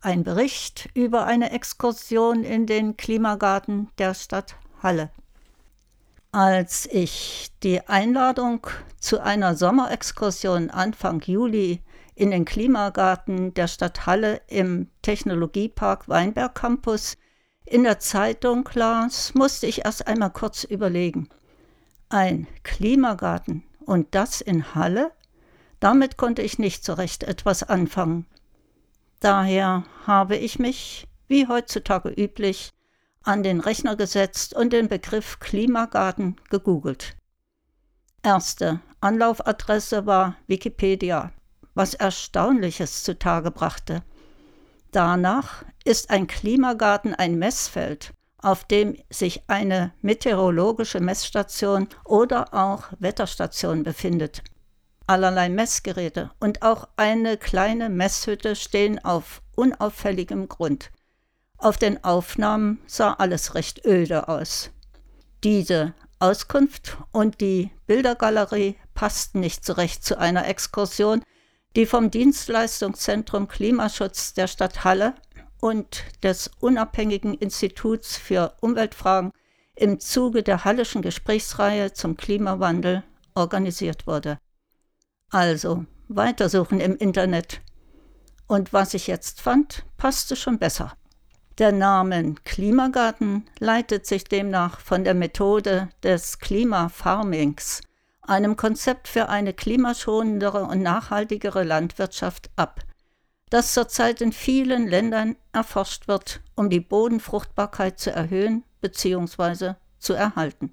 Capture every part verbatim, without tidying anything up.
ein Bericht über eine Exkursion in den Klimagarten der Stadt Halle. Als ich die Einladung zu einer Sommerexkursion Anfang Juli in den Klimagarten der Stadt Halle im Technologiepark Weinberg Campus in der Zeitung las, musste ich erst einmal kurz überlegen. Ein Klimagarten und das in Halle? Damit konnte ich nicht so recht etwas anfangen. Daher habe ich mich, wie heutzutage üblich, an den Rechner gesetzt und den Begriff Klimagarten gegoogelt. Erste Anlaufadresse war Wikipedia, was Erstaunliches zutage brachte. Danach ist ein Klimagarten ein Messfeld, auf dem sich eine meteorologische Messstation oder auch Wetterstation befindet. Allerlei Messgeräte und auch eine kleine Messhütte stehen auf unauffälligem Grund. Auf den Aufnahmen sah alles recht öde aus. Diese Auskunft und die Bildergalerie passten nicht so recht zu einer Exkursion, die vom Dienstleistungszentrum Klimaschutz der Stadt Halle und des unabhängigen Instituts für Umweltfragen im Zuge der Halleschen Gesprächsreihe zum Klimawandel organisiert wurde. Also weitersuchen im Internet. Und was ich jetzt fand, passte schon besser. Der Name Klimagarten leitet sich demnach von der Methode des Klimafarmings, einem Konzept für eine klimaschonendere und nachhaltigere Landwirtschaft, ab, das zurzeit in vielen Ländern erforscht wird, um die Bodenfruchtbarkeit zu erhöhen bzw. zu erhalten.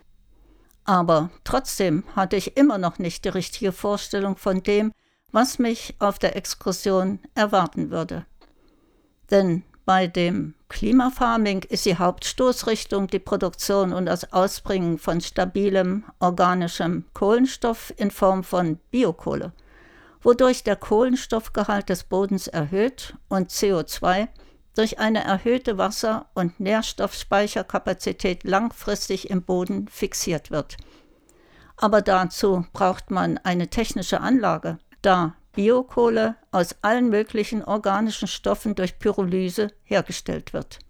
Aber trotzdem hatte ich immer noch nicht die richtige Vorstellung von dem, was mich auf der Exkursion erwarten würde. Denn bei dem Klimafarming ist die Hauptstoßrichtung die Produktion und das Ausbringen von stabilem organischem Kohlenstoff in Form von Biokohle, wodurch der Kohlenstoffgehalt des Bodens erhöht und C O zwei durch eine erhöhte Wasser- und Nährstoffspeicherkapazität langfristig im Boden fixiert wird. Aber dazu braucht man eine technische Anlage, da Biokohle aus allen möglichen organischen Stoffen durch Pyrolyse hergestellt wird.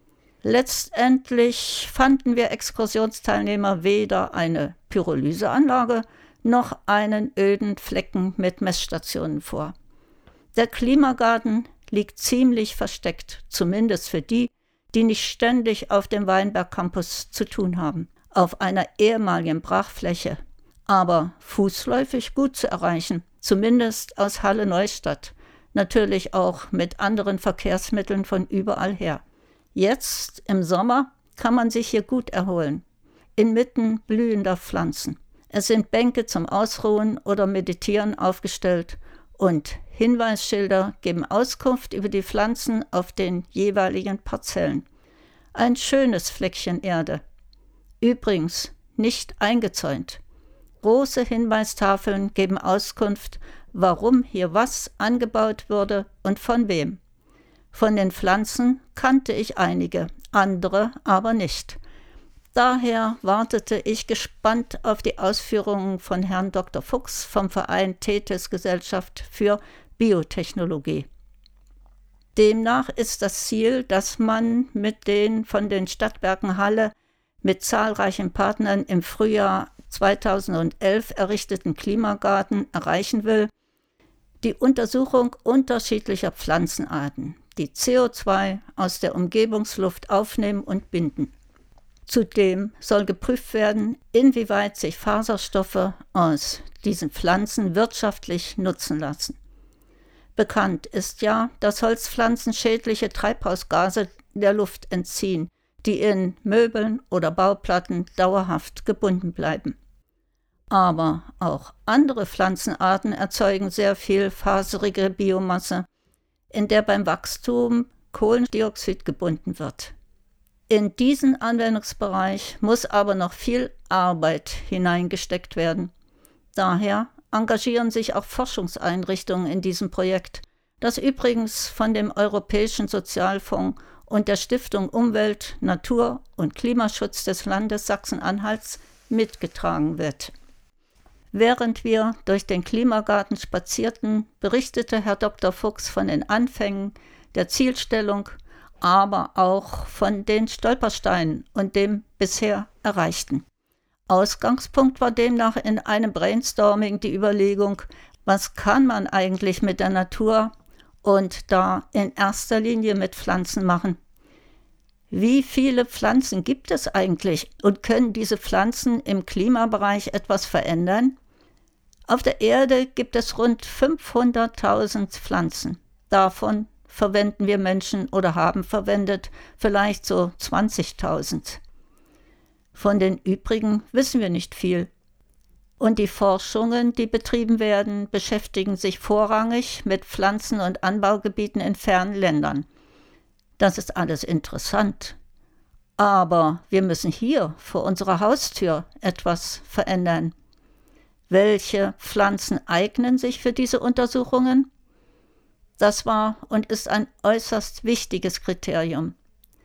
Letztendlich fanden wir Exkursionsteilnehmer weder eine Pyrolyseanlage noch einen öden Flecken mit Messstationen vor. Der Klimagarten liegt ziemlich versteckt, zumindest für die, die nicht ständig auf dem Weinberg Campus zu tun haben, auf einer ehemaligen Brachfläche, aber fußläufig gut zu erreichen, zumindest aus Halle-Neustadt, natürlich auch mit anderen Verkehrsmitteln von überall her. Jetzt im Sommer kann man sich hier gut erholen, inmitten blühender Pflanzen. Es sind Bänke zum Ausruhen oder Meditieren aufgestellt und Hinweisschilder geben Auskunft über die Pflanzen auf den jeweiligen Parzellen. Ein schönes Fleckchen Erde. Übrigens nicht eingezäunt. Große Hinweistafeln geben Auskunft, warum hier was angebaut wurde und von wem. Von den Pflanzen kannte ich einige, andere aber nicht. Daher wartete ich gespannt auf die Ausführungen von Herrn Doktor Fuchs vom Verein Tethys Gesellschaft für Biotechnologie. Demnach ist das Ziel, dass man mit den von den Stadtwerken Halle mit zahlreichen Partnern im Frühjahr zweitausendelf errichteten Klimagarten erreichen will, die Untersuchung unterschiedlicher Pflanzenarten, die C O zwei aus der Umgebungsluft aufnehmen und binden. Zudem soll geprüft werden, inwieweit sich Faserstoffe aus diesen Pflanzen wirtschaftlich nutzen lassen. Bekannt ist ja, dass Holzpflanzen schädliche Treibhausgase der Luft entziehen, die in Möbeln oder Bauplatten dauerhaft gebunden bleiben. Aber auch andere Pflanzenarten erzeugen sehr viel faserige Biomasse, in der beim Wachstum Kohlendioxid gebunden wird. In diesen Anwendungsbereich muss aber noch viel Arbeit hineingesteckt werden. Daher engagieren sich auch Forschungseinrichtungen in diesem Projekt, das übrigens von dem Europäischen Sozialfonds und der Stiftung Umwelt, Natur und Klimaschutz des Landes Sachsen-Anhalts mitgetragen wird. Während wir durch den Klimagarten spazierten, berichtete Herr Doktor Fuchs von den Anfängen der Zielstellung, aber auch von den Stolpersteinen und dem bisher Erreichten. Ausgangspunkt war demnach in einem Brainstorming die Überlegung, was kann man eigentlich mit der Natur und da in erster Linie mit Pflanzen machen? Wie viele Pflanzen gibt es eigentlich und können diese Pflanzen im Klimabereich etwas verändern? Auf der Erde gibt es rund fünfhunderttausend Pflanzen. Davon verwenden wir Menschen oder haben verwendet vielleicht so zwanzigtausend. Von den übrigen wissen wir nicht viel. Und die Forschungen, die betrieben werden, beschäftigen sich vorrangig mit Pflanzen- und Anbaugebieten in fernen Ländern. Das ist alles interessant. Aber wir müssen hier vor unserer Haustür etwas verändern. Welche Pflanzen eignen sich für diese Untersuchungen? Das war und ist ein äußerst wichtiges Kriterium.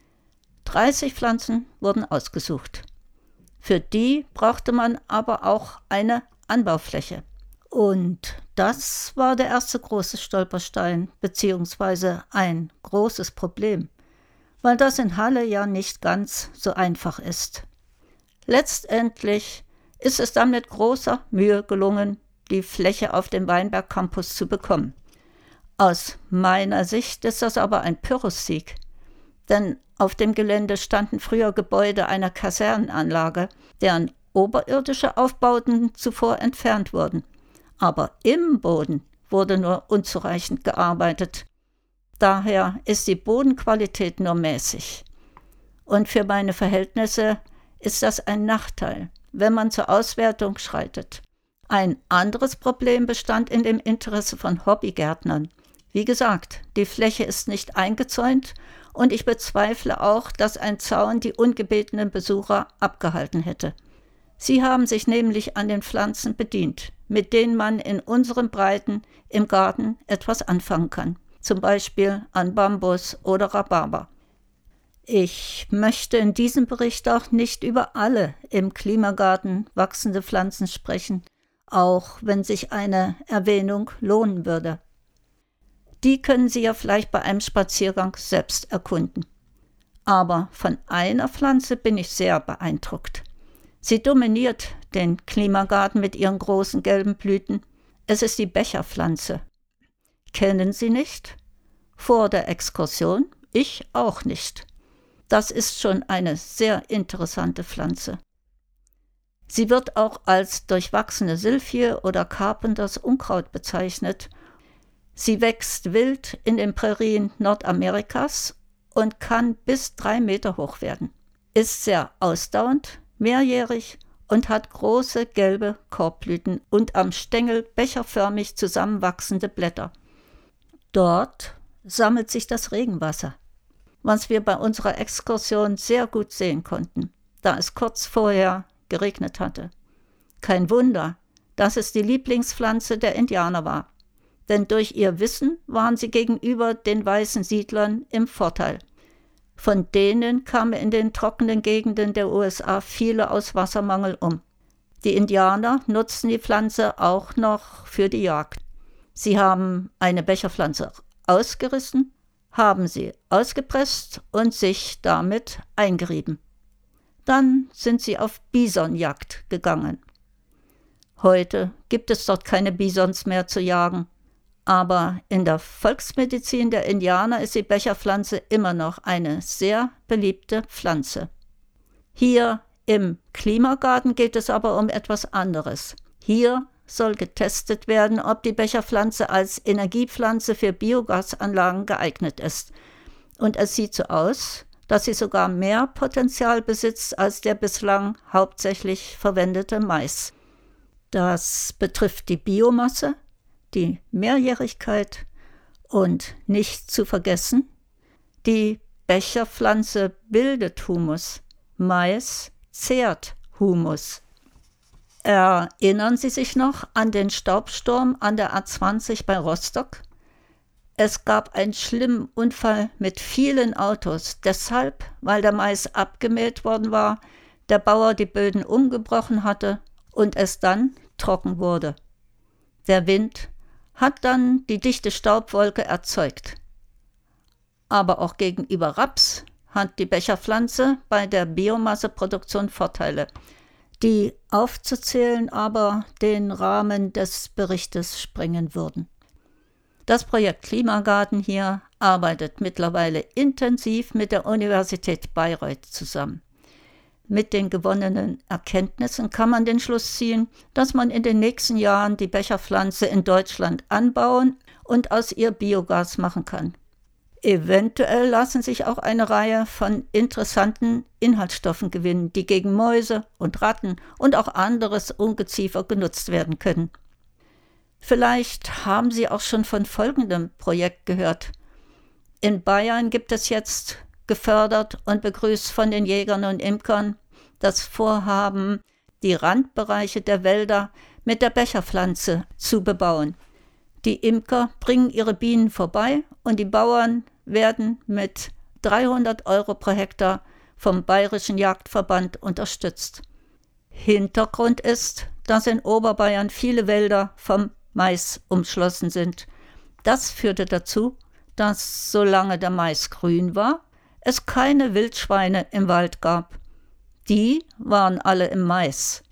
dreißig Pflanzen wurden ausgesucht. Für die brauchte man aber auch eine Anbaufläche. Und das war der erste große Stolperstein, beziehungsweise ein großes Problem, weil das in Halle ja nicht ganz so einfach ist. Letztendlich ist es dann mit großer Mühe gelungen, die Fläche auf dem Weinberg Campus zu bekommen. Aus meiner Sicht ist das aber ein Pyrrhussieg, denn auf dem Gelände standen früher Gebäude einer Kasernenanlage, deren oberirdische Aufbauten zuvor entfernt wurden. Aber im Boden wurde nur unzureichend gearbeitet. Daher ist die Bodenqualität nur mäßig. Und für meine Verhältnisse ist das ein Nachteil, wenn man zur Auswertung schreitet. Ein anderes Problem bestand in dem Interesse von Hobbygärtnern. Wie gesagt, die Fläche ist nicht eingezäunt und ich bezweifle auch, dass ein Zaun die ungebetenen Besucher abgehalten hätte. Sie haben sich nämlich an den Pflanzen bedient, mit denen man in unseren Breiten im Garten etwas anfangen kann, zum Beispiel an Bambus oder Rhabarber. Ich möchte in diesem Bericht auch nicht über alle im Klimagarten wachsende Pflanzen sprechen, auch wenn sich eine Erwähnung lohnen würde. Die können Sie ja vielleicht bei einem Spaziergang selbst erkunden. Aber von einer Pflanze bin ich sehr beeindruckt. Sie dominiert den Klimagarten mit ihren großen gelben Blüten. Es ist die Becherpflanze. Kennen Sie nicht? Vor der Exkursion? Ich auch nicht. Das ist schon eine sehr interessante Pflanze. Sie wird auch als durchwachsene Silphie oder Carpenters Unkraut bezeichnet. Sie wächst wild in den Prärien Nordamerikas und kann bis drei Meter hoch werden. Ist sehr ausdauernd, mehrjährig und hat große gelbe Korbblüten und am Stängel becherförmig zusammenwachsende Blätter. Dort sammelt sich das Regenwasser, was wir bei unserer Exkursion sehr gut sehen konnten, da es kurz vorher geregnet hatte. Kein Wunder, dass es die Lieblingspflanze der Indianer war, denn durch ihr Wissen waren sie gegenüber den weißen Siedlern im Vorteil. Von denen kamen in den trockenen Gegenden der U S A viele aus Wassermangel um. Die Indianer nutzten die Pflanze auch noch für die Jagd. Sie haben eine Becherpflanze ausgerissen, haben sie ausgepresst und sich damit eingerieben. Dann sind sie auf Bisonjagd gegangen. Heute gibt es dort keine Bisons mehr zu jagen, aber in der Volksmedizin der Indianer ist die Becherpflanze immer noch eine sehr beliebte Pflanze. Hier im Klimagarten geht es aber um etwas anderes. Hier soll getestet werden, ob die Becherpflanze als Energiepflanze für Biogasanlagen geeignet ist. Und es sieht so aus, dass sie sogar mehr Potenzial besitzt als der bislang hauptsächlich verwendete Mais. Das betrifft die Biomasse, die Mehrjährigkeit und nicht zu vergessen, die Becherpflanze bildet Humus, Mais zehrt Humus. Erinnern Sie sich noch an den Staubsturm an der A zwanzig bei Rostock? Es gab einen schlimmen Unfall mit vielen Autos, deshalb, weil der Mais abgemäht worden war, der Bauer die Böden umgebrochen hatte und es dann trocken wurde. Der Wind hat dann die dichte Staubwolke erzeugt. Aber auch gegenüber Raps hat die Becherpflanze bei der Biomasseproduktion Vorteile, die aufzuzählen aber den Rahmen des Berichtes sprengen würden. Das Projekt Klimagarten hier arbeitet mittlerweile intensiv mit der Universität Bayreuth zusammen. Mit den gewonnenen Erkenntnissen kann man den Schluss ziehen, dass man in den nächsten Jahren die Becherpflanze in Deutschland anbauen und aus ihr Biogas machen kann. Eventuell lassen sich auch eine Reihe von interessanten Inhaltsstoffen gewinnen, die gegen Mäuse und Ratten und auch anderes Ungeziefer genutzt werden können. Vielleicht haben Sie auch schon von folgendem Projekt gehört. In Bayern gibt es jetzt, gefördert und begrüßt von den Jägern und Imkern, das Vorhaben, die Randbereiche der Wälder mit der Becherpflanze zu bebauen. Die Imker bringen ihre Bienen vorbei und die Bauern werden mit dreihundert Euro pro Hektar vom Bayerischen Jagdverband unterstützt. Hintergrund ist, dass in Oberbayern viele Wälder vom Mais umschlossen sind. Das führte dazu, dass, solange der Mais grün war, es keine Wildschweine im Wald gab. Die waren alle im Mais.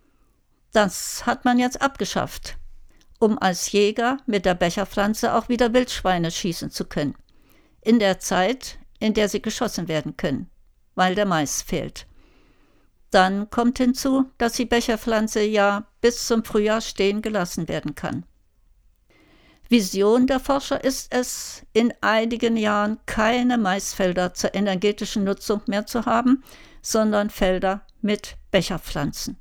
Das hat man jetzt abgeschafft, um als Jäger mit der Becherpflanze auch wieder Wildschweine schießen zu können. In der Zeit, in der sie geschossen werden können, weil der Mais fehlt. Dann kommt hinzu, dass die Becherpflanze ja bis zum Frühjahr stehen gelassen werden kann. Vision der Forscher ist es, in einigen Jahren keine Maisfelder zur energetischen Nutzung mehr zu haben, sondern Felder mit Becherpflanzen.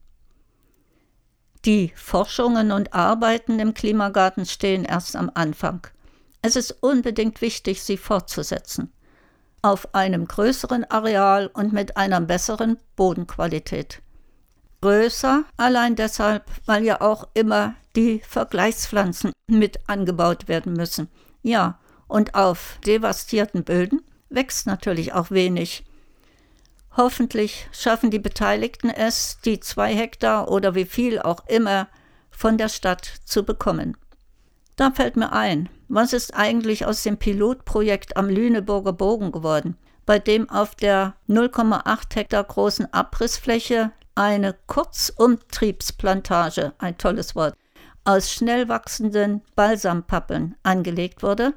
Die Forschungen und Arbeiten im Klimagarten stehen erst am Anfang. Es ist unbedingt wichtig, sie fortzusetzen. Auf einem größeren Areal und mit einer besseren Bodenqualität. Größer allein deshalb, weil ja auch immer die Vergleichspflanzen mit angebaut werden müssen. Ja, und auf devastierten Böden wächst natürlich auch wenig. Hoffentlich schaffen die Beteiligten es, die zwei Hektar oder wie viel auch immer von der Stadt zu bekommen. Da fällt mir ein, was ist eigentlich aus dem Pilotprojekt am Lüneburger Bogen geworden, bei dem auf der null Komma acht Hektar großen Abrissfläche eine Kurzumtriebsplantage, ein tolles Wort, aus schnell wachsenden Balsampappeln angelegt wurde?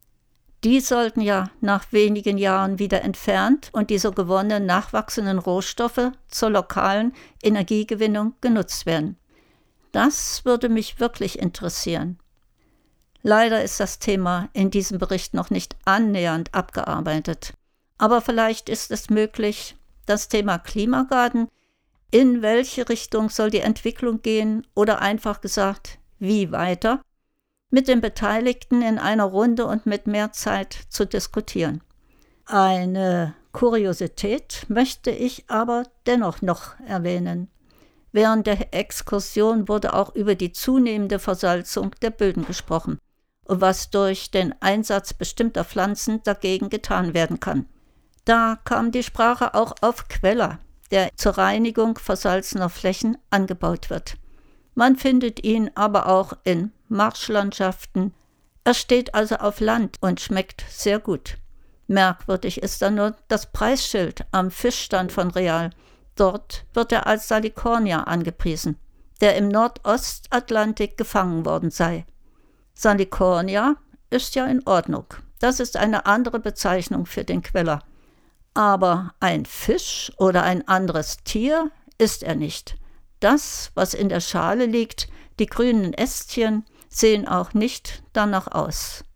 Die sollten ja nach wenigen Jahren wieder entfernt und die so gewonnenen nachwachsenden Rohstoffe zur lokalen Energiegewinnung genutzt werden. Das würde mich wirklich interessieren. Leider ist das Thema in diesem Bericht noch nicht annähernd abgearbeitet. Aber vielleicht ist es möglich, das Thema Klimagarten, in welche Richtung soll die Entwicklung gehen oder einfach gesagt, wie weiter, mit den Beteiligten in einer Runde und mit mehr Zeit zu diskutieren. Eine Kuriosität möchte ich aber dennoch noch erwähnen. Während der Exkursion wurde auch über die zunehmende Versalzung der Böden gesprochen und was durch den Einsatz bestimmter Pflanzen dagegen getan werden kann. Da kam die Sprache auch auf Queller, der zur Reinigung versalzener Flächen angebaut wird. Man findet ihn aber auch in Marschlandschaften. Er steht also auf Land und schmeckt sehr gut. Merkwürdig ist dann nur das Preisschild am Fischstand von Real. Dort wird er als Salicornia angepriesen, der im Nordostatlantik gefangen worden sei. Salicornia ist ja in Ordnung. Das ist eine andere Bezeichnung für den Queller. Aber ein Fisch oder ein anderes Tier ist er nicht. Das, was in der Schale liegt, die grünen Ästchen, sehen auch nicht danach aus.